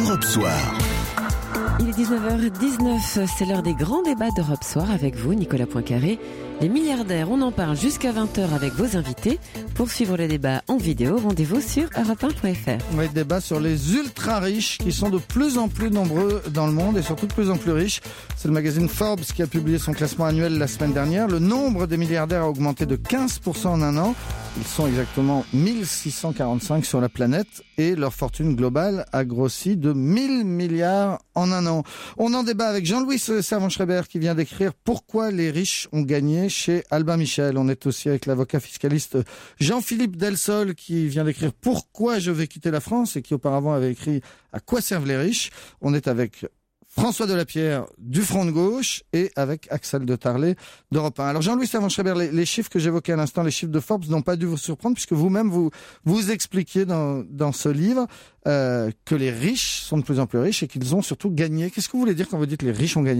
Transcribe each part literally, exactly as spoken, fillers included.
Europe Soir. Il est dix-neuf heures dix-neuf, c'est l'heure des grands débats d'Europe Soir avec vous, Nicolas Poincaré. Les milliardaires, on en parle jusqu'à vingt heures avec vos invités. Pour suivre le débat en vidéo, rendez-vous sur europe un point f r. Oui, débat sur les ultra riches qui sont de plus en plus nombreux dans le monde et surtout de plus en plus riches. C'est le magazine Forbes qui a publié son classement annuel la semaine dernière. Le nombre des milliardaires a augmenté de quinze pour cent en un an. Ils sont exactement mille six cent quarante-cinq sur la planète et leur fortune globale a grossi de mille milliards en un an. On en débat avec Jean-Louis Servan-Schreiber qui vient d'écrire « Pourquoi les riches ont gagné » chez Albin Michel. On est aussi avec l'avocat fiscaliste Jean-Philippe Delsol qui vient d'écrire « Pourquoi je vais quitter la France » et qui auparavant avait écrit « À quoi servent les riches ?» On est avec François Delapierre du Front de Gauche et avec Axel de Tarlé d'Europe un. Alors Jean-Louis Servan-Schreiber, les, les chiffres que j'évoquais à l'instant, les chiffres de Forbes n'ont pas dû vous surprendre puisque vous-même vous vous expliquiez dans, dans ce livre euh, que les riches sont de plus en plus riches et qu'ils ont surtout gagné. Qu'est-ce que vous voulez dire quand vous dites que les riches ont gagné ?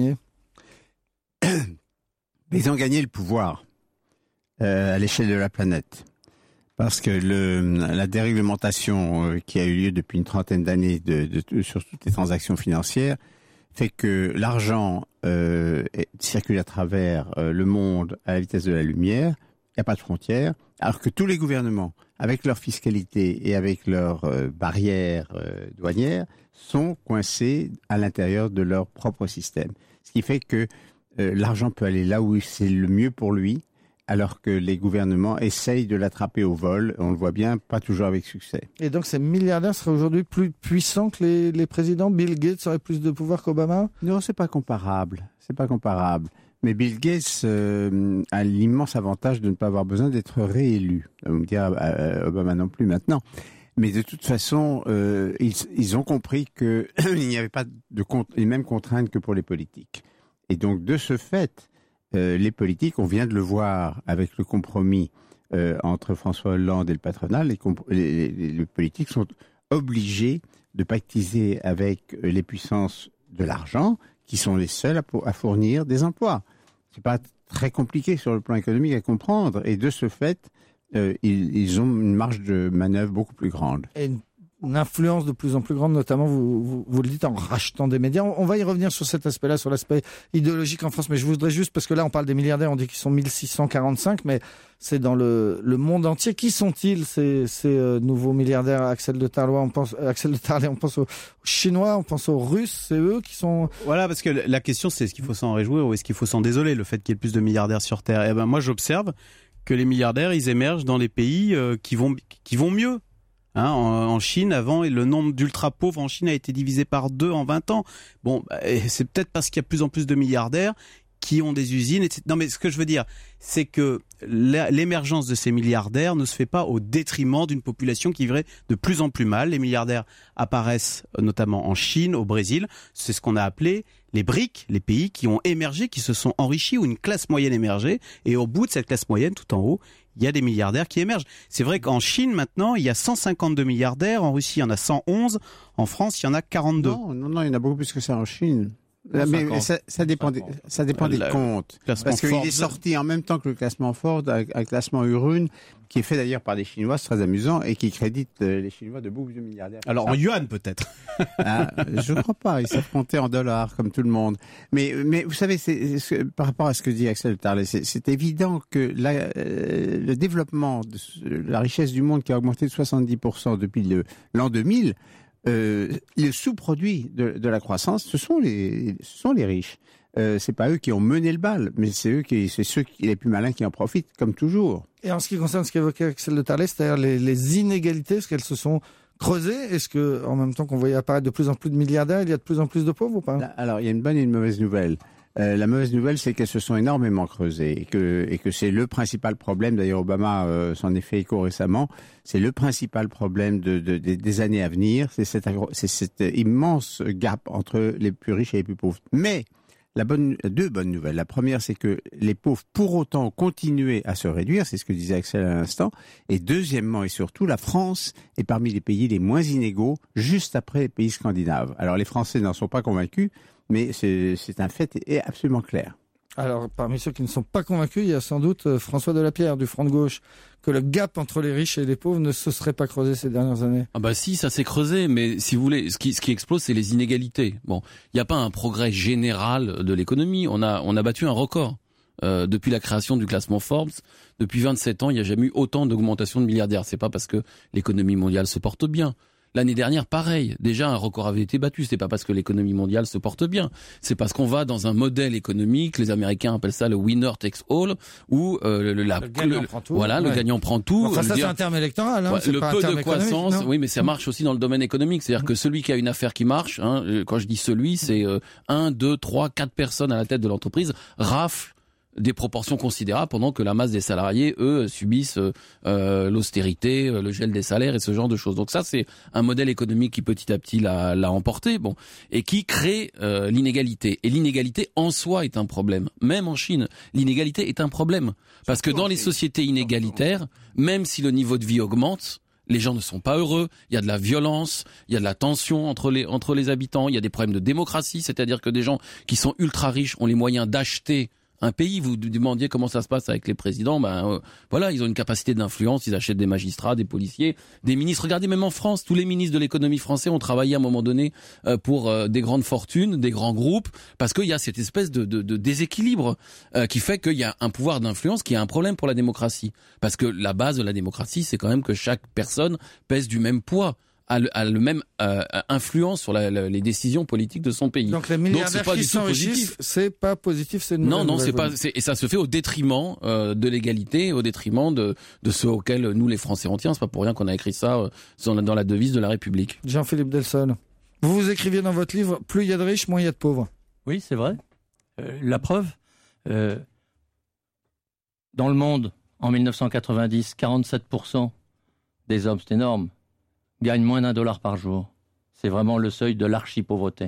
Ils ont gagné le pouvoir euh, à l'échelle de la planète. Parce que le, la déréglementation euh, qui a eu lieu depuis une trentaine d'années de, de, de, sur toutes les transactions financières fait que l'argent euh, circule à travers euh, le monde à la vitesse de la lumière, il n'y a pas de frontières, alors que tous les gouvernements, avec leur fiscalité et avec leurs euh, barrières euh, douanières, sont coincés à l'intérieur de leur propre système. Ce qui fait que euh, l'argent peut aller là où c'est le mieux pour lui, alors que les gouvernements essayent de l'attraper au vol. On le voit bien, pas toujours avec succès. Et donc ces milliardaires seraient aujourd'hui plus puissants que les, les présidents ? Bill Gates aurait plus de pouvoir qu'Obama ? Non, c'est pas comparable. C'est pas comparable. Mais Bill Gates euh, a l'immense avantage de ne pas avoir besoin d'être réélu. Vous me direz, euh, Obama non plus maintenant. Mais de toute façon, euh, ils, ils ont compris qu'il n'y avait pas de, les mêmes contraintes que pour les politiques. Et donc, de ce fait, Euh, les politiques, on vient de le voir avec le compromis euh, entre François Hollande et le patronat, les, comp- les, les, les politiques sont obligés de pactiser avec les puissances de l'argent qui sont les seules à, pour, à fournir des emplois. C'est pas très compliqué sur le plan économique à comprendre et de ce fait, euh, ils, ils ont une marge de manœuvre beaucoup plus grande. Et une une influence de plus en plus grande, notamment, vous, vous, vous le dites, en rachetant des médias. On, on va y revenir sur cet aspect-là, sur l'aspect idéologique en France, mais je voudrais juste, parce que là, on parle des milliardaires, on dit qu'ils sont mille six cent quarante-cinq, mais c'est dans le, le monde entier. Qui sont-ils, ces, ces euh, nouveaux milliardaires? Axel de Tarlé, on pense, euh, Axel de Tarlé, on pense aux Chinois, on pense aux Russes, c'est eux qui sont... Voilà, parce que la question, c'est est-ce qu'il faut s'en réjouir ou est-ce qu'il faut s'en désoler, le fait qu'il y ait plus de milliardaires sur Terre? Eh ben, moi, j'observe que les milliardaires, ils émergent dans les pays euh, qui vont, qui vont mieux. Hein, en, en Chine, avant, le nombre d'ultra-pauvres en Chine a été divisé par deux en vingt ans. Bon, bah, c'est peut-être parce qu'il y a de plus en plus de milliardaires qui ont des usines, et cetera. Non, mais ce que je veux dire, c'est que l'émergence de ces milliardaires ne se fait pas au détriment d'une population qui irait de plus en plus mal. Les milliardaires apparaissent notamment en Chine, au Brésil. C'est ce qu'on a appelé les BRIC, les pays qui ont émergé, qui se sont enrichis, ou une classe moyenne émergée. Et au bout de cette classe moyenne, tout en haut, il y a des milliardaires qui émergent. C'est vrai qu'en Chine, maintenant, il y a cent cinquante-deux milliardaires. En Russie, il y en a cent onze. En France, il y en a quarante-deux. Non, non, non, il y en a beaucoup plus que ça en Chine. Non, mais mais ça, ça dépend, des, ça dépend des comptes. Parce qu'il est sorti en même temps que le classement Ford, avec un classement Hurun, qui est fait d'ailleurs par des Chinois, c'est très amusant, et qui crédite les Chinois de beaucoup de milliardaires. Alors en yuan peut-être. Ah, je ne crois pas, ils savent compter en dollars comme tout le monde. Mais, mais vous savez, c'est, c'est, par rapport à ce que dit Axel Tarlé, c'est, c'est évident que la, euh, le développement de la richesse du monde qui a augmenté de soixante-dix pour cent depuis le, l'an deux mille, Euh, le sous-produit de, de la croissance, ce sont les, ce sont les riches. Euh, c'est pas eux qui ont mené le bal, mais c'est eux qui, c'est ceux qui, les plus malins qui en profitent, comme toujours. Et en ce qui concerne ce qu'évoquait Axel de Tarlé, c'est-à-dire les, les inégalités, est-ce qu'elles se sont creusées? Est-ce que, en même temps qu'on voyait apparaître de plus en plus de milliardaires, il y a de plus en plus de pauvres ou pas? Alors, il y a une bonne et une mauvaise nouvelle. Euh, la mauvaise nouvelle, c'est qu'elles se sont énormément creusées et que, et que c'est le principal problème. D'ailleurs, Obama euh, s'en est fait écho récemment. C'est le principal problème de, de, de, des années à venir. C'est cet, c'est cet immense gap entre les plus riches et les plus pauvres. Mais la bonne, deux bonnes nouvelles. La première, c'est que les pauvres, pour autant, continuent à se réduire. C'est ce que disait Axel à l'instant. Et deuxièmement et surtout, la France est parmi les pays les moins inégaux, juste après les pays scandinaves. Alors, les Français n'en sont pas convaincus, mais c'est, c'est un fait et absolument clair. Alors, parmi ceux qui ne sont pas convaincus, il y a sans doute euh, François Delapierre du Front de Gauche, que le gap entre les riches et les pauvres ne se serait pas creusé ces dernières années. Ah bah si, ça s'est creusé, mais si vous voulez, ce qui, ce qui explose, c'est les inégalités. Bon, il n'y a pas un progrès général de l'économie. On a, on a battu un record. Euh, depuis la création du classement Forbes, depuis vingt-sept ans, il n'y a jamais eu autant d'augmentation de milliardaires. C'est pas parce que l'économie mondiale se porte bien. L'année dernière, pareil. Déjà, un record avait été battu. C'est pas parce que l'économie mondiale se porte bien. C'est parce qu'on va dans un modèle économique. Les Américains appellent ça le winner takes all, où euh, le, la, le gagnant le, prend tout. Voilà, ouais. le gagnant prend tout. Enfin, ça, dire, c'est un terme électoral. Hein, ouais, c'est le pas peu un terme de croissance, oui, mais ça non marche aussi dans le domaine économique. C'est-à-dire que celui qui a une affaire qui marche, hein, quand je dis celui, c'est euh, un, deux, trois, quatre personnes à la tête de l'entreprise raflent des proportions considérables pendant que la masse des salariés, eux, subissent euh, l'austérité, le gel des salaires et ce genre de choses. Donc ça, c'est un modèle économique qui petit à petit l'a, l'a emporté, bon, et qui crée euh, l'inégalité. Et l'inégalité en soi est un problème. Même en Chine, l'inégalité est un problème. Parce que dans les sociétés inégalitaires, même si le niveau de vie augmente, les gens ne sont pas heureux, il y a de la violence, il y a de la tension entre les, entre les habitants, il y a des problèmes de démocratie, c'est-à-dire que des gens qui sont ultra riches ont les moyens d'acheter un pays. Vous demandiez comment ça se passe avec les présidents, ben euh, voilà, ils ont une capacité d'influence, ils achètent des magistrats, des policiers, des ministres. Regardez, même en France, tous les ministres de l'économie français ont travaillé à un moment donné euh, pour euh, des grandes fortunes, des grands groupes, parce qu'il y a cette espèce de, de, de déséquilibre euh, qui fait qu'il y a un pouvoir d'influence qui est un problème pour la démocratie. Parce que la base de la démocratie, c'est quand même que chaque personne pèse du même poids, a le, a le même euh, influence sur la, la, les décisions politiques de son pays. Donc les milliardaires Donc, qui s'enrichissent, c'est pas positif, c'est une non, non, c'est nouvelle. pas. C'est, et ça se fait au détriment euh, de l'égalité, au détriment de de ceux auxquels nous les Français on tient. C'est pas pour rien qu'on a écrit ça euh, dans, dans la devise de la République. Jean-Philippe Delsol, vous vous écriviez dans votre livre, plus il y a de riches, moins il y a de pauvres. Oui, c'est vrai. Euh, la preuve, euh, dans le monde, en mille neuf cent quatre-vingt-dix, quarante-sept pour cent des hommes, c'est énorme, gagnent moins d'un dollar par jour. C'est vraiment le seuil de l'archi-pauvreté.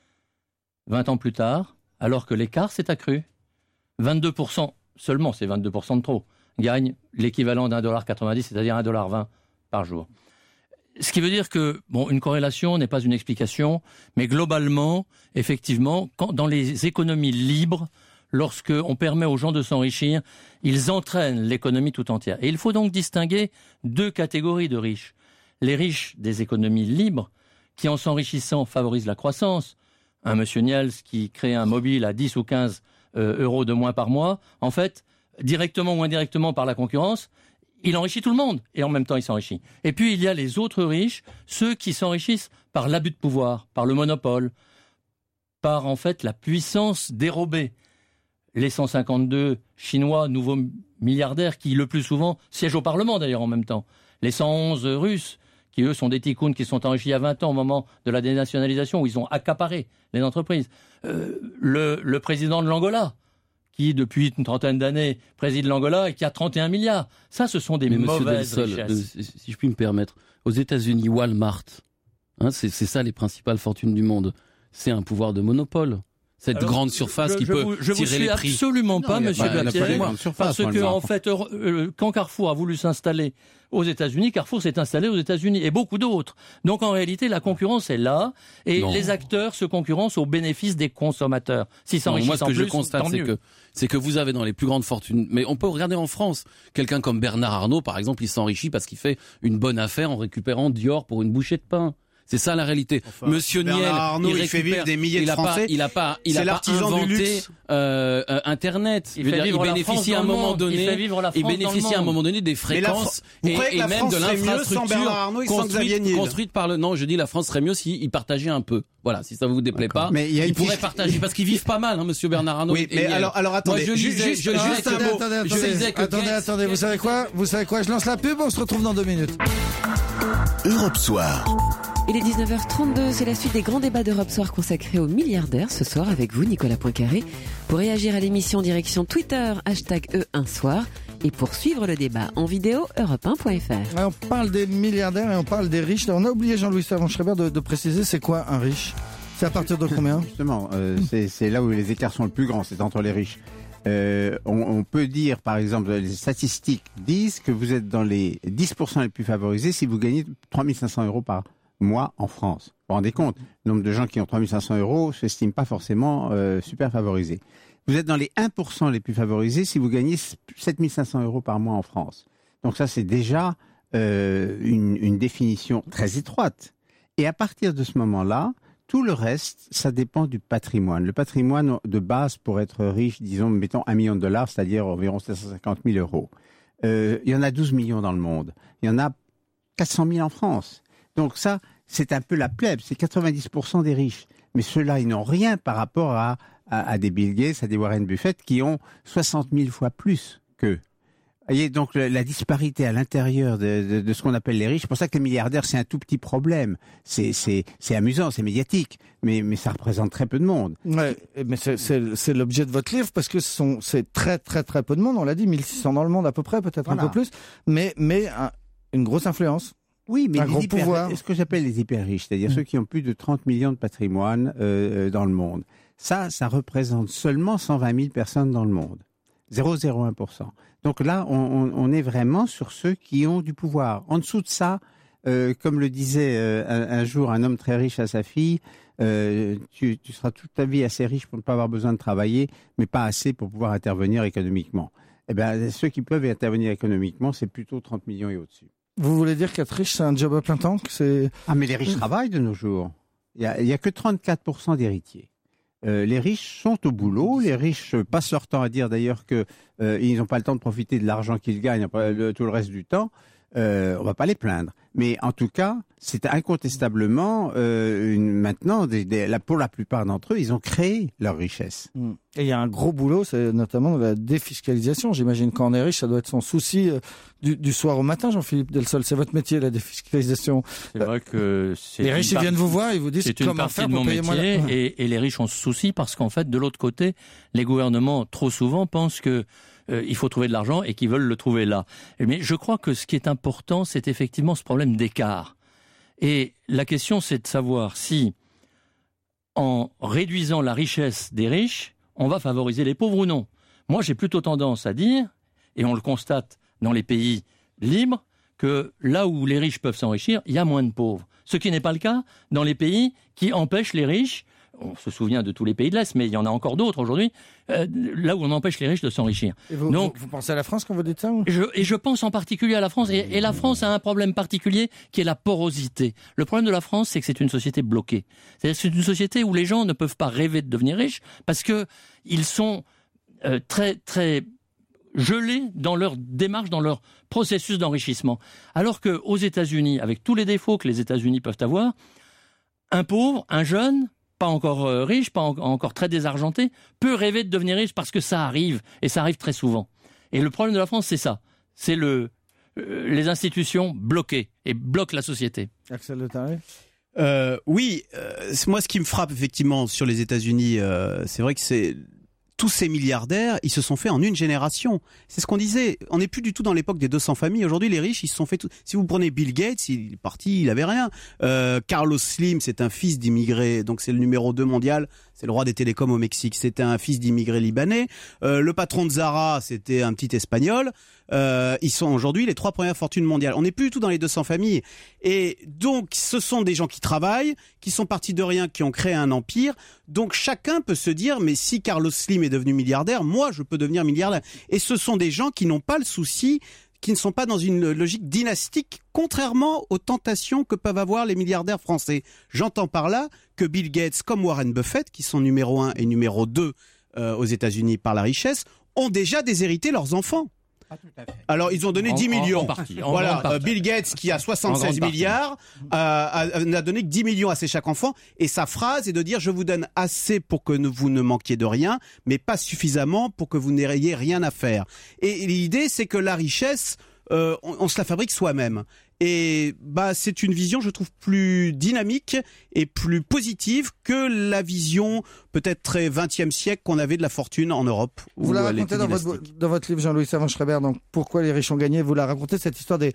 vingt ans plus tard, alors que l'écart s'est accru, vingt-deux pour cent, seulement c'est vingt-deux pour cent de trop, gagnent l'équivalent d'un dollar quatre-vingt-dix, c'est-à-dire un dollar vingt par jour. Ce qui veut dire que, bon, une corrélation n'est pas une explication, mais globalement, effectivement, quand, dans les économies libres, lorsqu'on permet aux gens de s'enrichir, ils entraînent l'économie tout entière. Et il faut donc distinguer deux catégories de riches. Les riches des économies libres, qui en s'enrichissant favorisent la croissance. Un monsieur Niels qui crée un mobile à dix ou quinze euh, euros de moins par mois, en fait, directement ou indirectement par la concurrence, il enrichit tout le monde, et en même temps il s'enrichit. Et puis il y a les autres riches, ceux qui s'enrichissent par l'abus de pouvoir, par le monopole, par en fait la puissance dérobée. Les cent cinquante-deux Chinois, nouveaux milliardaires, qui le plus souvent siègent au Parlement d'ailleurs en même temps. Les cent onze Russes, qui eux sont des tycoons qui sont enrichis il y a vingt ans au moment de la dénationalisation, où ils ont accaparé les entreprises. Euh, le, le président de l'Angola, qui depuis une trentaine d'années préside l'Angola et qui a trente et un milliards. Ça, ce sont des Mais mauvaises Monsieur Delsol, richesses. euh, si je puis me permettre, aux États-Unis, Walmart, hein, c'est, c'est ça les principales fortunes du monde. C'est un pouvoir de monopole. Cette Alors, grande surface je, qui je peut vous, je tirer vous suis les prix. absolument pas, Non, monsieur il y a pas- Lapierre, il y a pas de surface, parce que Walmart. en fait, euh, quand Carrefour a voulu s'installer aux États-Unis, Carrefour s'est installé aux États-Unis et beaucoup d'autres. Donc en réalité, la concurrence est là et Non. les acteurs se concurrencent au bénéfice des consommateurs. S'ils Non, s'enrichissent moi, ce en que plus, je constate, tant c'est mieux. que, c'est que vous avez dans les plus grandes fortunes, mais on peut regarder en France, quelqu'un comme Bernard Arnault, par exemple, il s'enrichit parce qu'il fait une bonne affaire en récupérant Dior pour une bouchée de pain. C'est ça la réalité. Enfin, Monsieur Bernard Niel, Arnault, il, il fait récupère- vivre des milliers de il a Français. Pas, il a pas, il C'est a pas l'artisan du inventé luxe. euh, euh, Internet. Il Je veux fait dire, vivre il la bénéficie France à un dans le moment monde. donné. Il fait vivre la il France dans le bénéficie à un monde. moment donné des Mais la fréquences Fran- vous et, croyez que et la même France de serait mieux sans l'infrastructure Bernard Arnault et sans Xavier construite, Niel construite par le. Non, je dis la France serait mieux s'il partageait un peu. Voilà, si ça vous déplaît D'accord. pas, Mais il y a il une pourrait fiche- partager parce qu'ils vivent pas mal, hein, Monsieur Bernard Arnault. Oui, et mais Niel. alors, alors attendez, Moi, je ju- lisais, juste- je lisais juste un que- mot. attendez, je attendez, disais que attendez, Gates- attendez, vous savez quoi Vous savez quoi Je lance la pub, on se retrouve dans deux minutes. Europe Soir. Il est dix-neuf heures trente-deux, c'est la suite des grands débats d'Europe Soir consacrés aux milliardaires. Ce soir avec vous, Nicolas Poincaré. Pour réagir à l'émission, direction Twitter, hashtag E un soir. Et pour suivre le débat en vidéo, europe un point f r. Ouais, on parle des milliardaires et on parle des riches. On a oublié Jean-Louis Servan-Schreiber de, de préciser c'est quoi un riche. C'est à partir de combien Justement, euh, c'est, c'est là où les écarts sont le plus grands, c'est entre les riches. Euh, on, on peut dire, par exemple, les statistiques disent que vous êtes dans les dix pour cent les plus favorisés si vous gagnez trois mille cinq cents euros par mois en France. vous rendez compte, le nombre de gens qui ont trois mille cinq cents euros ne s'estime pas forcément euh, super favorisé. Vous êtes dans les un pour cent les plus favorisés si vous gagnez sept mille cinq cents euros par mois en France. Donc ça, c'est déjà euh, une, une définition très étroite. Et à partir de ce moment-là, tout le reste, ça dépend du patrimoine. Le patrimoine de base pour être riche, disons, mettons un million de dollars, c'est-à-dire environ sept cent cinquante mille euros. Euh, il y en a douze millions dans le monde. Il y en a quatre cent mille en France. Donc ça, c'est un peu la plèbe, c'est quatre-vingt-dix pour cent des riches. Mais ceux-là, ils n'ont rien par rapport à, à, à des Bill Gates, à des Warren Buffett, qui ont soixante mille fois plus qu'eux. Vous voyez, donc la, la disparité à l'intérieur de, de, de ce qu'on appelle les riches, c'est pour ça que les milliardaires, c'est un tout petit problème. C'est, c'est, c'est amusant, c'est médiatique, mais, mais ça représente très peu de monde. Ouais, mais c'est, c'est, c'est l'objet de votre livre, parce que ce sont, c'est très très très peu de monde, on l'a dit, mille six cents dans le monde à peu près, peut-être voilà. un peu plus, mais, mais un, une grosse influence. Oui, mais un les gros hyper, pouvoir. Ce que j'appelle les hyper riches, c'est-à-dire mmh. ceux qui ont plus de trente millions de patrimoine euh, dans le monde, ça, ça représente seulement cent vingt mille personnes dans le monde. zéro virgule zéro un pour cent. Donc là, on, on, on est vraiment sur ceux qui ont du pouvoir. En dessous de ça, euh, comme le disait euh, un, un jour un homme très riche à sa fille, euh, tu, tu seras toute ta vie assez riche pour ne pas avoir besoin de travailler, mais pas assez pour pouvoir intervenir économiquement. Eh bien, ceux qui peuvent intervenir économiquement, c'est plutôt trente millions et au-dessus. Vous voulez dire qu'être riche, c'est un job à plein temps que c'est... Ah, mais les riches travaillent de nos jours. Il n'y a, y a que trente-quatre pour cent d'héritiers. Euh, les riches sont au boulot, les riches passent leur temps à dire d'ailleurs qu'ils euh, n'ont pas le temps de profiter de l'argent qu'ils gagnent le, tout le reste du temps. Euh, on ne va pas les plaindre. Mais en tout cas, c'est incontestablement euh, une, maintenant, des, des, la, pour la plupart d'entre eux, ils ont créé leur richesse. Et il y a un gros boulot, c'est notamment la défiscalisation. J'imagine quand on est riche, ça doit être son souci euh, du, du soir au matin, Jean-Philippe Delsol. C'est votre métier, la défiscalisation. C'est vrai que c'est les riches, ils viennent vous voir, ils vous disent comment faire pour payer moins. C'est une partie de mon métier, et, et les riches ont ce souci parce qu'en fait, de l'autre côté, les gouvernements, trop souvent, pensent que Euh, il faut trouver de l'argent et qu'ils veulent le trouver là. Mais je crois que ce qui est important, c'est effectivement ce problème d'écart. Et la question, c'est de savoir si, en réduisant la richesse des riches, on va favoriser les pauvres ou non. Moi, j'ai plutôt tendance à dire, et on le constate dans les pays libres, que là où les riches peuvent s'enrichir, il y a moins de pauvres. Ce qui n'est pas le cas dans les pays qui empêchent les riches. On se souvient de tous les pays de l'Est, mais il y en a encore d'autres aujourd'hui, euh, là où on empêche les riches de s'enrichir. Et vous, Donc, vous, vous pensez à la France quand vous dites ça ou... je, Et je pense en particulier à la France. Et, et la France a un problème particulier qui est la porosité. Le problème de la France, c'est que c'est une société bloquée. C'est-à-dire que c'est une société où les gens ne peuvent pas rêver de devenir riches parce que ils sont euh, très, très gelés dans leur démarche, dans leur processus d'enrichissement. Alors qu'aux États-Unis, avec tous les défauts que les États-Unis peuvent avoir, un pauvre, un jeune, pas encore euh, riche, pas en, encore très désargenté, peut rêver de devenir riche parce que ça arrive, et ça arrive très souvent. Et le problème de la France, c'est ça. C'est le, euh, les institutions bloquées, et bloquent la société. Axel Le Taré ? euh, Oui, euh, moi ce qui me frappe effectivement sur les États-Unis, euh, c'est vrai que c'est... Tous ces milliardaires, ils se sont fait en une génération. C'est ce qu'on disait. On n'est plus du tout dans l'époque des deux cents familles. Aujourd'hui, les riches, ils se sont fait tout... Si vous prenez Bill Gates, il est parti, il avait rien. Euh, Carlos Slim, c'est un fils d'immigrés, donc c'est le numéro deux mondial. C'est le roi des télécoms au Mexique. C'était un fils d'immigrés libanais. Euh, le patron de Zara, c'était un petit espagnol. Euh, ils sont aujourd'hui les trois premières fortunes mondiales. On n'est plus du tout dans les deux cents familles. Et donc, ce sont des gens qui travaillent, qui sont partis de rien, qui ont créé un empire. Donc, chacun peut se dire, mais si Carlos Slim est devenu milliardaire, moi, je peux devenir milliardaire. Et ce sont des gens qui n'ont pas le souci, qui ne sont pas dans une logique dynastique, contrairement aux tentations que peuvent avoir les milliardaires français. J'entends par là que Bill Gates, comme Warren Buffett, qui sont numéro un et numéro deux euh, aux États-Unis par la richesse, ont déjà déshérité leurs enfants. Ah, tout à fait. Alors, ils ont donné en, dix millions. En, en partie, en voilà, partie. euh, Bill Gates, qui a soixante-seize milliards, euh, a, n'a donné que dix millions à ses chaque enfant. Et sa phrase est de dire, je vous donne assez pour que vous ne manquiez de rien, mais pas suffisamment pour que vous n'ayez rien à faire. Et l'idée, c'est que la richesse, euh, on, on se la fabrique soi-même. Et bah c'est une vision, je trouve, plus dynamique et plus positive que la vision peut-être très vingtième siècle qu'on avait de la fortune en Europe. Vous la racontez dans votre, dans votre livre, Jean-Louis Savant-Schreiber, donc Pourquoi les riches ont gagné. Vous la racontez, cette histoire des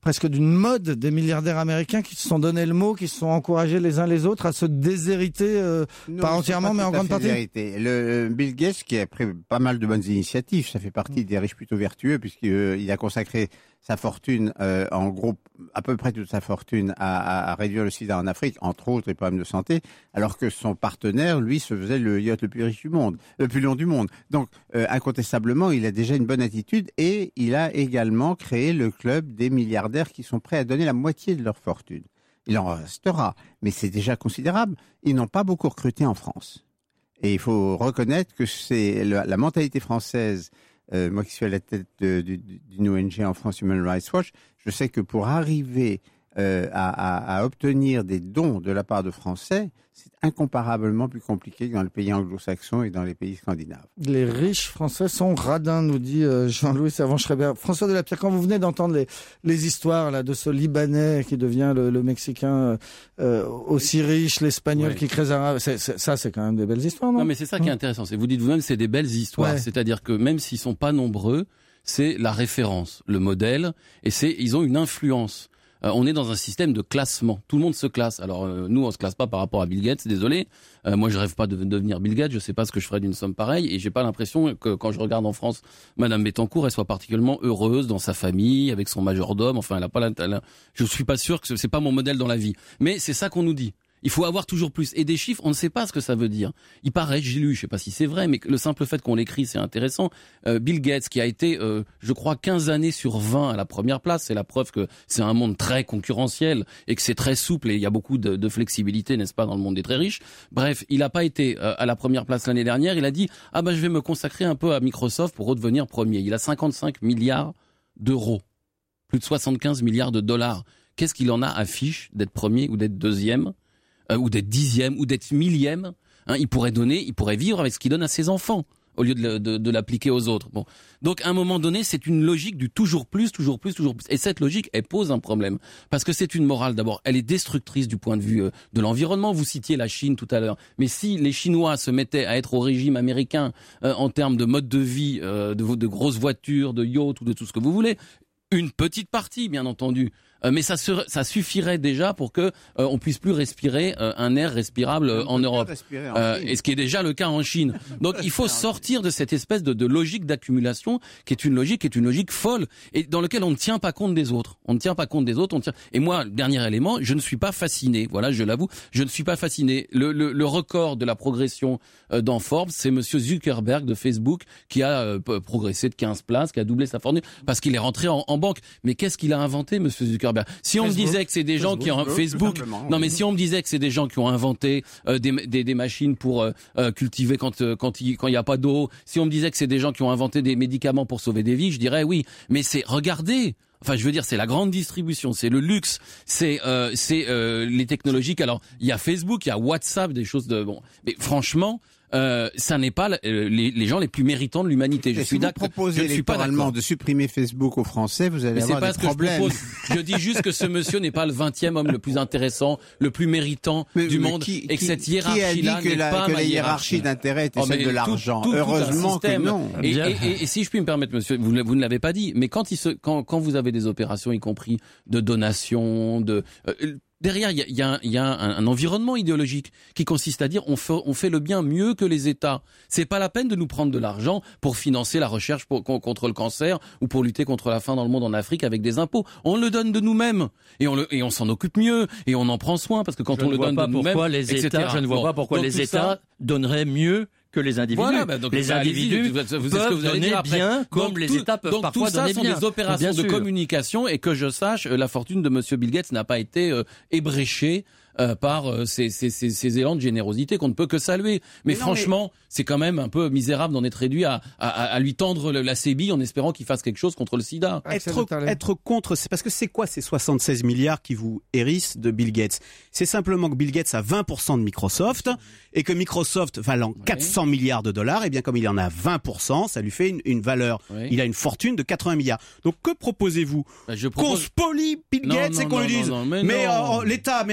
presque d'une mode des milliardaires américains qui se sont donné le mot, qui se sont encouragés les uns les autres à se déshériter, euh, Non, pas c'est entièrement, pas mais tout en à grande fait partie. vérité. Le Bill Gates, qui a pris pas mal de bonnes initiatives, ça fait partie des riches plutôt vertueux, puisqu'il euh, a consacré sa fortune, euh, en gros, à peu près toute sa fortune, à, à, à réduire le sida en Afrique, entre autres les problèmes de santé, alors que son partenaire, lui, se faisait le yacht le plus riche du monde, le plus long du monde. Donc, euh, incontestablement, il a déjà une bonne attitude et il a également créé le club des milliardaires qui sont prêts à donner la moitié de leur fortune. Il en restera, mais c'est déjà considérable. Ils n'ont pas beaucoup recruté en France. Et il faut reconnaître que c'est la, la mentalité française. Euh, moi qui suis à la tête de, de, d'une O N G en France, Human Rights Watch, je sais que pour arriver euh, à, à, à obtenir des dons de la part de Français, c'est incomparablement plus compliqué que dans les pays anglo-saxons et dans les pays scandinaves. Les riches français sont radins, nous dit euh, Jean-Louis Servan-Schreiber. François Delapierre, quand vous venez d'entendre les, les histoires là de ce Libanais qui devient le, le Mexicain euh, aussi riche, l'Espagnol Ouais. qui crée Zara, c'est, c'est, ça c'est quand même des belles histoires, non? Non, mais c'est ça qui est intéressant. C'est vous dites vous-même, c'est des belles histoires. Ouais. C'est-à-dire que même s'ils sont pas nombreux, c'est la référence, le modèle, et c'est ils ont une influence. Euh, on est dans un système de classement. Tout le monde se classe. Alors euh, nous, on se classe pas par rapport à Bill Gates. Désolé. Euh, moi, je rêve pas de devenir Bill Gates. Je sais pas ce que je ferais d'une somme pareille, et j'ai pas l'impression que quand je regarde en France, Madame Bettencourt, elle soit particulièrement heureuse dans sa famille, avec son majordome. Enfin, elle a pas la. Elle a... Je suis pas sûr que c'est pas mon modèle dans la vie. Mais c'est ça qu'on nous dit. Il faut avoir toujours plus. Et des chiffres, on ne sait pas ce que ça veut dire. Il paraît, j'ai lu, je sais pas si c'est vrai, mais le simple fait qu'on l'écrit, c'est intéressant. Euh, Bill Gates, qui a été, euh, je crois, quinze années sur vingt à la première place, c'est la preuve que c'est un monde très concurrentiel et que c'est très souple et il y a beaucoup de, de flexibilité, n'est-ce pas, dans le monde des très riches. Bref, il n'a pas été euh, à la première place l'année dernière. Il a dit, ah ben je vais me consacrer un peu à Microsoft pour redevenir premier. Il a cinquante-cinq milliards d'euros, plus de soixante-quinze milliards de dollars. Qu'est-ce qu'il en a à fiche d'être premier ou d'être deuxième? Euh, ou d'être dixième, ou d'être millième, hein, il pourrait donner, il pourrait vivre avec ce qu'il donne à ses enfants, au lieu de, le, de, de l'appliquer aux autres. Bon, donc à un moment donné, c'est une logique du toujours plus, toujours plus, toujours plus. Et cette logique, elle pose un problème, parce que c'est une morale d'abord. Elle est destructrice du point de vue euh, de l'environnement. Vous citiez la Chine tout à l'heure, mais si les Chinois se mettaient à être au régime américain euh, en termes de mode de vie, euh, de, de grosses voitures, de yachts ou de tout ce que vous voulez, une petite partie, bien entendu. Euh, mais ça, serait, ça suffirait déjà pour que euh, on puisse plus respirer euh, un air respirable euh, en Europe. En euh, et ce qui est déjà le cas en Chine. Donc il faut sortir de cette espèce de, de logique d'accumulation qui est une logique qui est une logique folle et dans laquelle on ne tient pas compte des autres. On ne tient pas compte des autres. On tient. Et moi, dernier élément, je ne suis pas fasciné. Voilà, je l'avoue, je ne suis pas fasciné. Le, le, le record de la progression euh, dans Forbes, c'est Monsieur Zuckerberg de Facebook qui a euh, progressé de quinze places, qui a doublé sa fortune parce qu'il est rentré en, en banque. Mais qu'est-ce qu'il a inventé, Monsieur Zuckerberg? Si on Facebook. me disait que c'est des gens Facebook, qui ont Facebook, simplement, non oui. mais si on me disait que c'est des gens qui ont inventé euh, des, des, des machines pour euh, euh, cultiver quand euh, quand il quand il y a pas d'eau, si on me disait que c'est des gens qui ont inventé des médicaments pour sauver des vies, je dirais oui. Mais c'est regardez. Enfin, je veux dire, c'est la grande distribution, c'est le luxe, c'est euh, c'est euh, les technologiques. Alors, il y a Facebook, il y a WhatsApp, des choses de bon. Mais franchement, euh, ça n'est pas euh, les, les gens les plus méritants de l'humanité. Je Et suis si vous d'accord. proposez Je ne suis pas électoralement d'accord. de supprimer Facebook aux Français, vous allez Mais c'est avoir pas des ce que problèmes. je propose. Je dis juste que ce monsieur n'est pas le vingtième homme le plus intéressant, le plus méritant Mais- du mais monde, qui- et que qui- cette qui a dit hiérarchie-là que n'est la, pas que ma la hiérarchie hiérarchie. d'intérêt était Oh, celle mais de tout- l'argent? tout- tout un Heureusement que système. non. Et, Bien. et, et, et si je puis me permettre, monsieur, vous, vous ne l'avez pas dit, mais quand, il se, quand, quand vous avez des opérations, y compris de donation, de euh, derrière, il y a, il y a, un, il y a un, un environnement idéologique qui consiste à dire on fait, on fait le bien mieux que les États. C'est pas la peine de nous prendre de l'argent pour financer la recherche pour, contre le cancer ou pour lutter contre la faim dans le monde en Afrique avec des impôts. On le donne de nous-mêmes et on, le, et on s'en occupe mieux et on en prend soin parce que quand Je on ne le vois donne pas de nous-mêmes, pourquoi les et cetera. États, je ne vois Bon. pas pourquoi Donc, les tout ça- États donneraient mieux que les individus. Voilà, bah, donc, les bah, individus allez-y, vous- vous- c'est ce que peuvent vous allez donner dire après. bien, comme Donc, les tout- États peuvent donc, parfois tout ça donner sont bien. des opérations Bien de sûr. communication et que je sache, euh, la fortune de Monsieur Bill Gates n'a pas été euh, ébréchée euh, par euh, ces, ces, ces, ces élans de générosité qu'on ne peut que saluer. Mais, Mais non, franchement, c'est quand même un peu misérable d'en être réduit à, à, à lui tendre le- la sébille en espérant qu'il fasse quelque chose contre le sida. Axel Être, Tarlet. être contre, c'est parce que c'est quoi ces soixante-seize milliards qui vous hérissent de Bill Gates? C'est simplement que Bill Gates a vingt pour cent de Microsoft et que Microsoft valant quatre cents milliards de dollars, et bien comme il en a vingt pour cent, ça lui fait une, une valeur. Oui. Il a une fortune de quatre-vingts milliards. Donc que proposez-vous? Bah, je Qu'on propose... spolie Bill Non, Gates non, et qu'on non, lui dise non, non, mais mais non. euh, l'État américain va te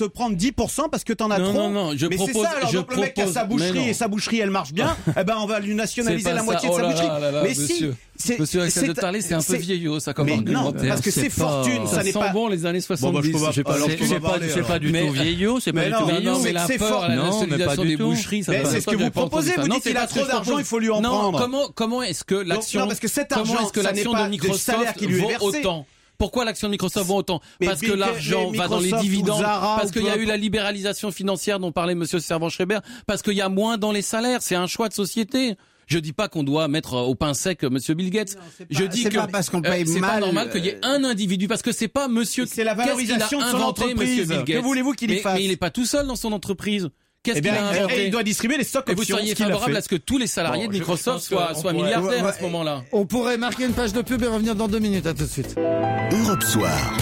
prendre dix pour cent parce que t'en as non, trop. Non, non, je mais propose, c'est ça, alors je donc le mec qui a sa propose, boucherie et sa boucherie elle marche bien, eh ben on va lui nationaliser la moitié ça. de sa oh là boucherie. là là là, mais monsieur. si, c'est, Monsieur Axel de Tarlet, c'est un peu c'est, vieillot, ça comme mais argumentaire. non, parce que c'est, c'est fortune, ça, ça n'est sent pas bon les années soixante-dix. Bon, bah, je sais pas, alors, c'est, c'est, pas, c'est pas du mais, tout vieillot, c'est pas du tout vieillot. Mais la peur à la nationalisation des boucheries, ça c'est ce que vous proposez. Vous dites qu'il a trop d'argent, il faut lui en prendre. Comment comment est-ce que l'action parce que cet comment argent, est-ce que l'action de Microsoft vaut autant? Pourquoi l'action de Microsoft vaut autant? Parce que l'argent va dans les dividendes, parce qu'il y a eu la libéralisation financière dont parlait Monsieur Servan-Schreiber, parce qu'il y a moins dans les salaires. C'est un choix de société. Je dis pas qu'on doit mettre au pain sec Monsieur Bill Gates. Non, pas, je dis c'est que pas parce qu'on paye euh, c'est mal, pas normal qu'il y ait un individu, parce que c'est pas Monsieur. C'est la valorisation qu'est-ce qu'il a de son inventé, entreprise. Monsieur Bill Gates. Que voulez-vous qu'il y mais, fasse? Mais il est pas tout seul dans son entreprise. Qu'est-ce eh qu'il bien, a inventé? et il doit distribuer les stocks et vous options. seriez favorable à ce que tous les salariés bon, de Microsoft je, je soient, soient pourrait... milliardaires ouais, à ce moment-là. On pourrait marquer une page de pub et revenir dans deux minutes. À tout de suite. Europe Soir.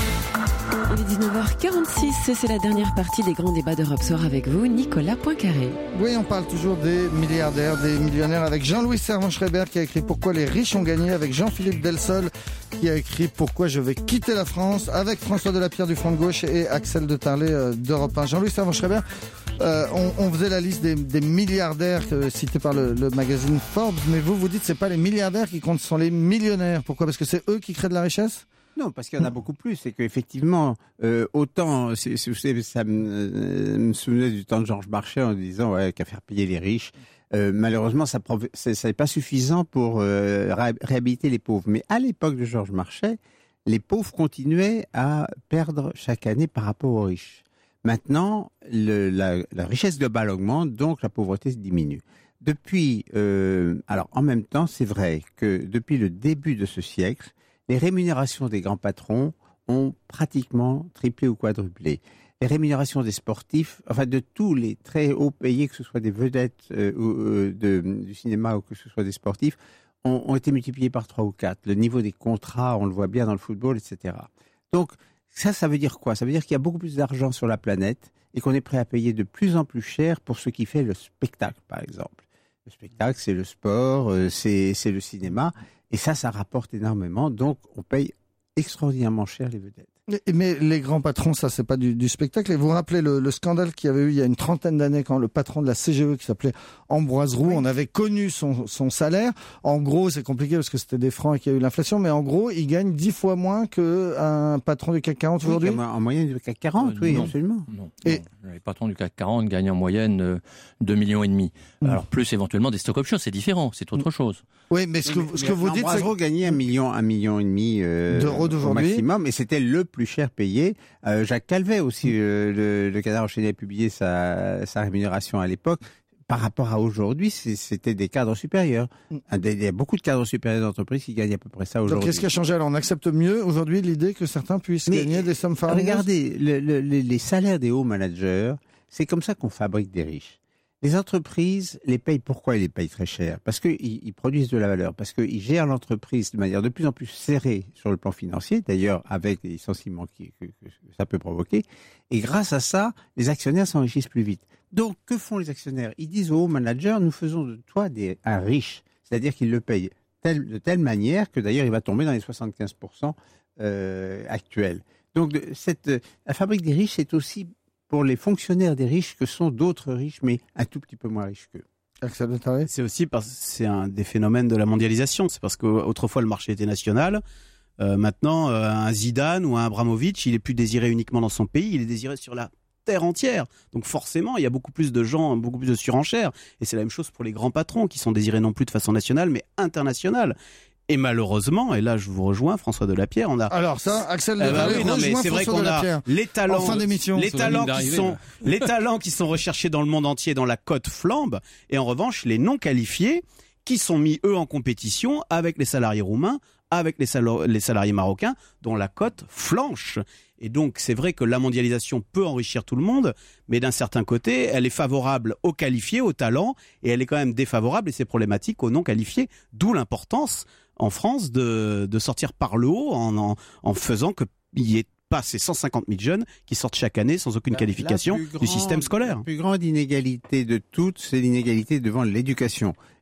Il est dix-neuf heures quarante-six, c'est la dernière partie des grands débats d'Europe Soir avec vous, Nicolas Poincaré. Oui, on parle toujours des milliardaires, des millionnaires avec Jean-Louis Servan-Schreiber qui a écrit Pourquoi les riches ont gagné, avec Jean-Philippe Delsol qui a écrit Pourquoi je vais quitter la France, avec François Delapierre du Front de Gauche et Axel de Tarlet euh, d'Europe un. Jean-Louis Servan-Schreiber, euh, on, on faisait la liste des, des milliardaires euh, cités par le, le magazine Forbes, mais vous, vous dites que c'est pas les milliardaires qui comptent, ce sont les millionnaires. Pourquoi? Parce que c'est eux qui créent de la richesse? Non, parce qu'il y en a beaucoup plus. C'est qu'effectivement, euh, autant, c'est, c'est, ça me, euh, me souvenait du temps de Georges Marchais en disant ouais, qu'à faire payer les riches. Euh, malheureusement, ça n'est pas suffisant pour euh, réhabiliter les pauvres. Mais à l'époque de Georges Marchais, les pauvres continuaient à perdre chaque année par rapport aux riches. Maintenant, le, la, la richesse globale augmente, donc la pauvreté se diminue. Depuis, euh, alors en même temps, c'est vrai que depuis le début de ce siècle, les rémunérations des grands patrons ont pratiquement triplé ou quadruplé. Les rémunérations des sportifs, enfin de tous les très hauts payés, que ce soit des vedettes euh, euh, de, du cinéma ou que ce soit des sportifs, ont, ont été multipliées par trois ou quatre. Le niveau des contrats, on le voit bien dans le football, et cetera. Donc ça, ça veut dire quoi? Ça veut dire qu'il y a beaucoup plus d'argent sur la planète et qu'on est prêt à payer de plus en plus cher pour ce qui fait le spectacle, par exemple. Le spectacle, c'est le sport, euh, c'est, c'est le cinéma. Et ça, ça rapporte énormément. Donc, on paye extraordinairement cher les vedettes. Mais les grands patrons, ça, c'est pas du, du spectacle. Et vous vous rappelez le, le scandale qu'il y avait eu il y a une trentaine d'années quand le patron de la C G E, qui s'appelait Ambroise Roux, oui. On avait connu son, son salaire. En gros, c'est compliqué parce que c'était des francs et qu'il y a eu l'inflation. Mais en gros, il gagne dix fois moins qu'un patron du C A C quarante aujourd'hui. Oui, en moyenne du C A C quarante, euh, oui, non, absolument. Non, et non. Les patrons du C A C quarante gagnent en moyenne euh, deux millions et demi. Mmh. Alors, plus éventuellement des stock options, c'est différent, c'est autre chose. Oui, mais ce que, mais, ce que vous dites, c'est Ambroise gagnait un million, un million et demi euh, d'euros d'aujourd'hui. Au maximum, et c'était le plus cher payé. Euh, Jacques Calvet aussi, euh, le, le Canard enchaîné a publié sa, sa rémunération à l'époque. Par rapport à aujourd'hui, c'était des cadres supérieurs. Il y a beaucoup de cadres supérieurs d'entreprise qui gagnent à peu près ça aujourd'hui. Donc qu'est-ce qui a changé? Alors on accepte mieux aujourd'hui l'idée que certains puissent mais gagner des sommes faramineuses. Regardez, le, le, les salaires des hauts managers, c'est comme ça qu'on fabrique des riches. Les entreprises les payent. Pourquoi ils les payent très cher? Parce qu'ils ils produisent de la valeur, parce qu'ils gèrent l'entreprise de manière de plus en plus serrée sur le plan financier, d'ailleurs avec les licenciements qui, que, que ça peut provoquer. Et grâce à ça, les actionnaires s'enrichissent plus vite. Donc, que font les actionnaires? Ils disent aux hauts managers, nous faisons de toi des, un riche. C'est-à-dire qu'ils le payent tel, de telle manière que d'ailleurs il va tomber dans les soixante-quinze pour cent euh, actuels. Donc, cette, la fabrique des riches, c'est aussi pour les fonctionnaires des riches que sont d'autres riches, mais un tout petit peu moins riches qu'eux. C'est aussi parce que c'est un des phénomènes de la mondialisation. C'est parce qu'autrefois le marché était national. Euh, maintenant, euh, un Zidane ou un Abramovich, il est plus désiré uniquement dans son pays, il est désiré sur la terre entière. Donc forcément, il y a beaucoup plus de gens, beaucoup plus de surenchères. Et c'est la même chose pour les grands patrons qui sont désirés non plus de façon nationale, mais internationale. Et malheureusement, et là je vous rejoins, François Delapierre, on a. Alors ça, Axel euh, bah oui, non, mais c'est vrai qu'on a les talents, en fin d'émission, les talents qui sont, les talents qui sont recherchés dans le monde entier, dans la cote flambe, et en revanche les non qualifiés qui sont mis eux en compétition avec les salariés roumains, avec les, sal- les salariés marocains, dont la cote flanche. Et donc, c'est vrai que la mondialisation peut enrichir tout le monde, mais d'un certain côté, elle est favorable aux qualifiés, aux talents, et elle est quand même défavorable, et c'est problématique, aux non qualifiés, d'où l'importance en France de, de sortir par le haut en, en, en faisant qu'il y ait pas ces cent cinquante mille jeunes qui sortent chaque année sans aucune la, qualification la grande, du système scolaire. La plus grande inégalité de toutes, c'est l'inégalité devant l'éducation.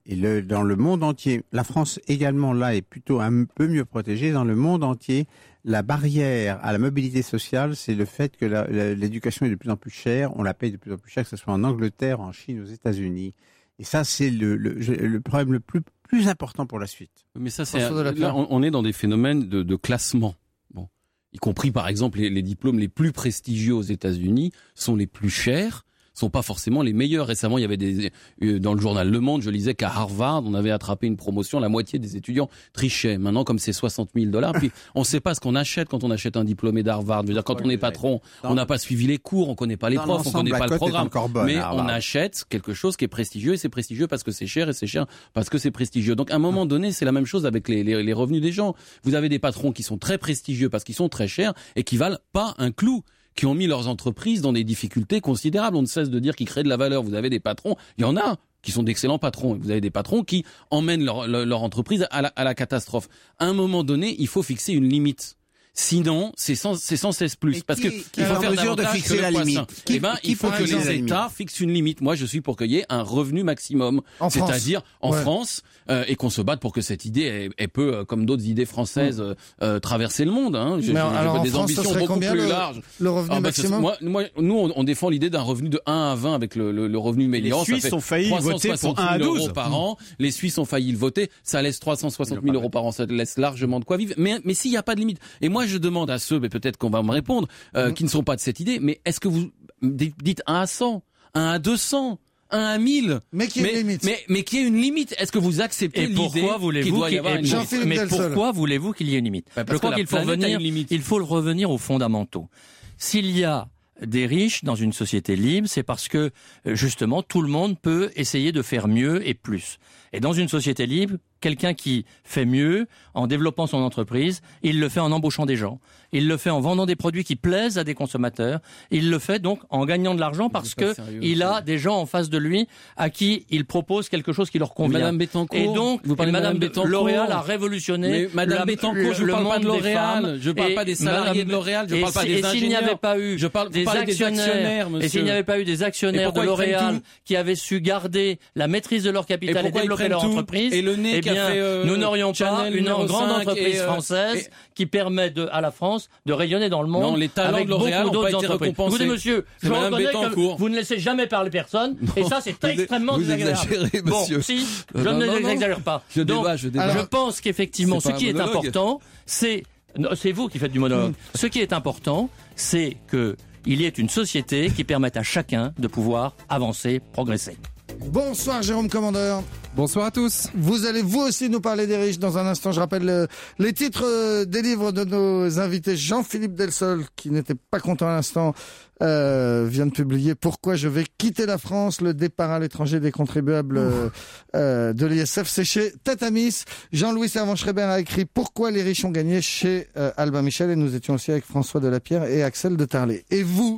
Et le, dans le monde entier, la France également là est plutôt un peu mieux protégée. Dans le monde entier, la barrière à la mobilité sociale, c'est le fait que la, la, l'éducation est de plus en plus chère. On la paye de plus en plus cher, que ce soit en Angleterre, en Chine, aux États-Unis. Et ça, c'est le, le, le problème le plus, plus important pour la suite. Mais ça, c'est là, on est dans des phénomènes de, de classement. Bon, y compris par exemple les, les diplômes les plus prestigieux aux États-Unis sont les plus chers. Sont pas forcément les meilleurs. Récemment, il y avait des euh, dans le journal Le Monde, je lisais qu'à Harvard, on avait attrapé une promotion, la moitié des étudiants trichaient. Maintenant, comme c'est soixante mille dollars, puis on sait pas ce qu'on achète quand on achète un diplômé d'Harvard. Je veux dire, quand ouais, on est patron, on n'a pas suivi les cours, on connaît pas les profs, on connaît pas le programme, bonne, mais on achète quelque chose qui est prestigieux, et c'est prestigieux parce que c'est cher, et c'est cher parce que c'est prestigieux. Donc, à un moment donné, c'est la même chose avec les, les, les revenus des gens. Vous avez des patrons qui sont très prestigieux parce qu'ils sont très chers et qui valent pas un clou, qui ont mis leurs entreprises dans des difficultés considérables. On ne cesse de dire qu'ils créent de la valeur. Vous avez des patrons, il y en a qui sont d'excellents patrons. Vous avez des patrons qui emmènent leur, leur, leur entreprise à la, à la catastrophe. À un moment donné, il faut fixer une limite. Sinon, c'est sans, c'est sans cesse plus. Et parce qui, que qui il faut faire mesure davantage de fixer que la le poisson. limite. Qui, eh ben, qui il faut que les États fixent une limite. Moi, je suis pour qu'il y ait un revenu maximum, en c'est-à-dire France. en ouais. France, euh, et qu'on se batte pour que cette idée, elle, elle peut, euh, comme d'autres idées françaises, euh, euh, traverser le monde. Hein. J'ai, Mais j'ai alors, des France, ambitions beaucoup plus le, larges. Le revenu ah, bah, maximum. Moi, moi, nous, on, on défend l'idée d'un revenu de un à vingt avec le, le, le revenu médian. Les Suisses ont failli voter pour un à douze euros par an. Les Suisses ont failli le voter. Ça laisse trois cent soixante mille euros par an. Ça laisse largement de quoi vivre. Mais, mais s'il n'y a pas de limite. Et moi, je demande à ceux, mais peut-être qu'on va me répondre, euh, mmh. qui ne sont pas de cette idée, mais est-ce que vous dites un à cent, un à deux cents, un à mille, mais qui est une limite. Mais, mais qui est une limite. Est-ce que vous acceptez l'idée qu'il doit y avoir une limite? Mais pourquoi voulez-vous qu'il y ait une limite? bah Je crois qu'il faut revenir, il faut le revenir aux fondamentaux. S'il y a des riches dans une société libre, c'est parce que, justement, tout le monde peut essayer de faire mieux et plus. Et dans une société libre, quelqu'un qui fait mieux en développant son entreprise, il le fait en embauchant des gens, il le fait en vendant des produits qui plaisent à des consommateurs, il le fait donc en gagnant de l'argent parce que il a des gens en face de lui à qui il propose quelque chose qui leur convient. Madame Bettencourt, et donc vous parlez Madame de Bettencourt. L'Oréal a révolutionné. Mais Madame la, Bettencourt, je ne parle pas de L'Oréal, je parle pas des salariés de L'Oréal, je parle pas des ingénieurs. Et s'il n'y avait pas eu je parle, des actionnaires, et s'il n'y avait pas eu des actionnaires de L'Oréal qui avaient su garder la maîtrise de leur capital et, et développer leur entreprise, et le nez eh bien, qui a fait, euh, nous n'aurions pas une grande entreprise et, euh, française et... qui permet de, à la France de rayonner dans le monde. Non, les talents avec de L'Oréal beaucoup d'autres ont pas été entreprises. récompensés. Écoutez, monsieur, je reconnais que vous ne laissez jamais parler personne, non, et ça, c'est vous extrêmement vous désagréable. Exagérez, bon, monsieur. si, je non, ne non, l'exagère pas. Je Donc, débat, je débat. Alors, je pense qu'effectivement, ce qui est important, c'est, non, c'est vous qui faites du monologue. Ce qui est important, c'est que il y ait une société qui permette à chacun de pouvoir avancer, progresser. Bonsoir Jérôme Commandeur. Bonsoir à tous. Vous allez vous aussi nous parler des riches dans un instant. Je rappelle le, les titres euh, des livres de nos invités. Jean-Philippe Delsol, qui n'était pas content à l'instant, euh, vient de publier « Pourquoi je vais quitter la France, le départ à l'étranger des contribuables euh, euh, de l'I S F ». C'est chez Tatamis. Jean-Louis Servan-Schreiber a écrit « Pourquoi les riches ont gagné » chez euh, Albin Michel. Et nous étions aussi avec François Delapierre et Axel de Tarlet. Et vous,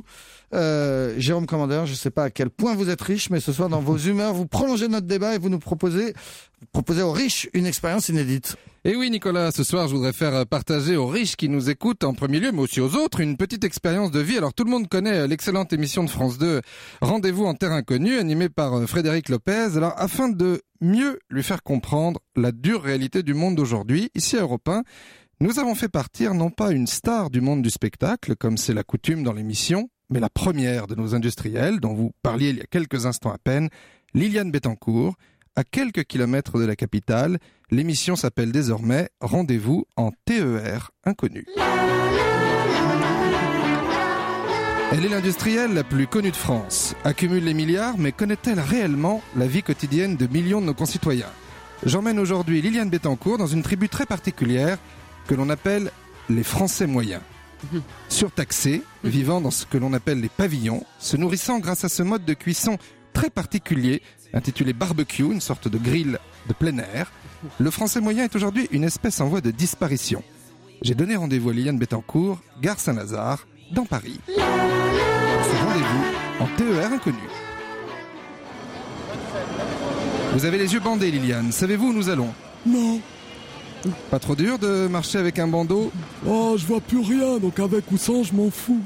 Euh, Jérôme Commandeur, je ne sais pas à quel point vous êtes riche, mais ce soir, dans vos humeurs, vous prolongez notre débat et vous nous proposez, vous proposez aux riches une expérience inédite. Et oui, Nicolas, ce soir, je voudrais faire partager aux riches qui nous écoutent en premier lieu, mais aussi aux autres, une petite expérience de vie. Alors, tout le monde connaît l'excellente émission de France deux, Rendez-vous en terre inconnue, animée par Frédéric Lopez. Alors, afin de mieux lui faire comprendre la dure réalité du monde d'aujourd'hui, ici à Europe un, nous avons fait partir non pas une star du monde du spectacle, comme c'est la coutume dans l'émission, mais la première de nos industriels, dont vous parliez il y a quelques instants à peine, Liliane Bettencourt, à quelques kilomètres de la capitale. L'émission s'appelle désormais Rendez-vous en T E R inconnu. Elle est l'industrielle la plus connue de France, accumule les milliards, mais connaît-elle réellement la vie quotidienne de millions de nos concitoyens? J'emmène aujourd'hui Liliane Bettencourt dans une tribu très particulière que l'on appelle les Français moyens. Surtaxés, vivant dans ce que l'on appelle les pavillons, se nourrissant grâce à ce mode de cuisson très particulier, intitulé barbecue, une sorte de grill de plein air, le Français moyen est aujourd'hui une espèce en voie de disparition. J'ai donné rendez-vous à Liliane Bettencourt, gare Saint-Lazare, dans Paris. Ce rendez-vous en T E R inconnu. Vous avez les yeux bandés, Liliane. Savez-vous où nous allons? Non. Pas trop dur de marcher avec un bandeau? Oh, je vois plus rien, donc avec ou sans, je m'en fous.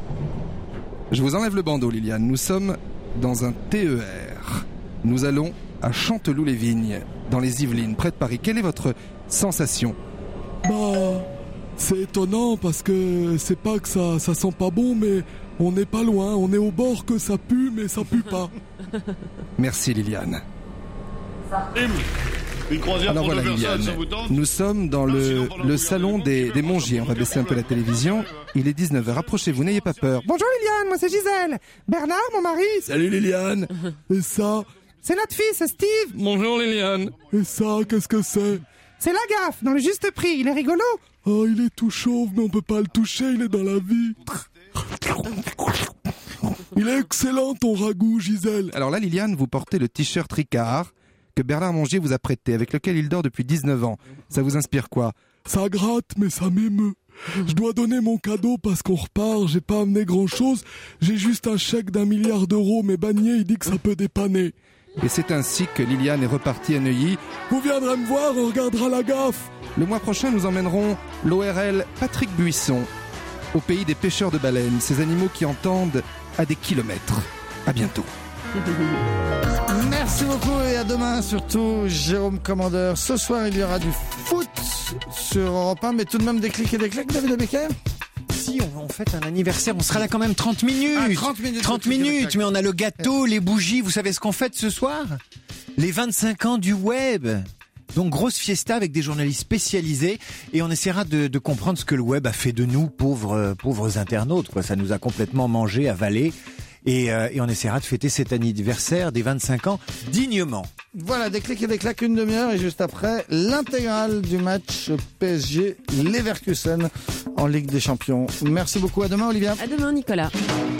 Je vous enlève le bandeau, Liliane. Nous sommes dans un T E R. Nous allons à Chanteloup-les-Vignes, dans les Yvelines, près de Paris. Quelle est votre sensation ? Bah, c'est étonnant parce que c'est pas que ça, ça sent pas bon, mais on n'est pas loin. On est au bord que ça pue, mais ça pue pas. Merci Liliane. Une croisière Alors pour voilà deux personnes, Liliane, ça vous tente ? nous sommes dans le, le salon des, des Mongiers. On va baisser un peu la télévision. Il est dix-neuf heures, approchez-vous, n'ayez pas peur. Bonjour Liliane, moi c'est Gisèle. Bernard, mon mari. Salut Liliane. Et ça ? C'est notre fils, Steve. Bonjour Liliane. Et ça, qu'est-ce que c'est ? C'est la gaffe, dans le juste prix, il est rigolo. Oh, il est tout chauve, mais on peut pas le toucher, il est dans la vie. Il est excellent ton ragoût, Gisèle. Alors là Liliane, vous portez le t-shirt Ricard que Bernard Mongier vous a prêté, avec lequel il dort depuis dix-neuf ans. Ça vous inspire quoi ? Ça gratte, mais ça m'émeut. Je dois donner mon cadeau parce qu'on repart, j'ai pas amené grand chose. J'ai juste un chèque d'un milliard d'euros, mais Bagné, il dit que ça peut dépanner. Et c'est ainsi que Liliane est repartie à Neuilly. Vous viendrez me voir, on regardera la gaffe. Le mois prochain, nous emmènerons l'O R L Patrick Buisson au pays des pêcheurs de baleines, ces animaux qui entendent à des kilomètres. À bientôt. Merci beaucoup et à demain surtout, Jérôme Commandeur. Ce soir, il y aura du foot sur Europe un, mais tout de même des clics et des claques, David Becker. Si, on, on fête un anniversaire, on sera là quand même trente minutes. Ah, trente minutes. trente minutes, mais on a le gâteau, les bougies. Vous savez ce qu'on fête ce soir ? Les vingt-cinq ans du web. Donc grosse fiesta avec des journalistes spécialisés et on essaiera de, de comprendre ce que le web a fait de nous, pauvres, pauvres internautes, quoi. Ça nous a complètement mangé, avalé. Et, euh, et on essaiera de fêter cet anniversaire des vingt-cinq ans dignement. Voilà, des clics et des claques, une demi-heure. Et juste après, l'intégrale du match P S G Leverkusen en Ligue des Champions. Merci beaucoup. À demain, Olivia. À demain, Nicolas.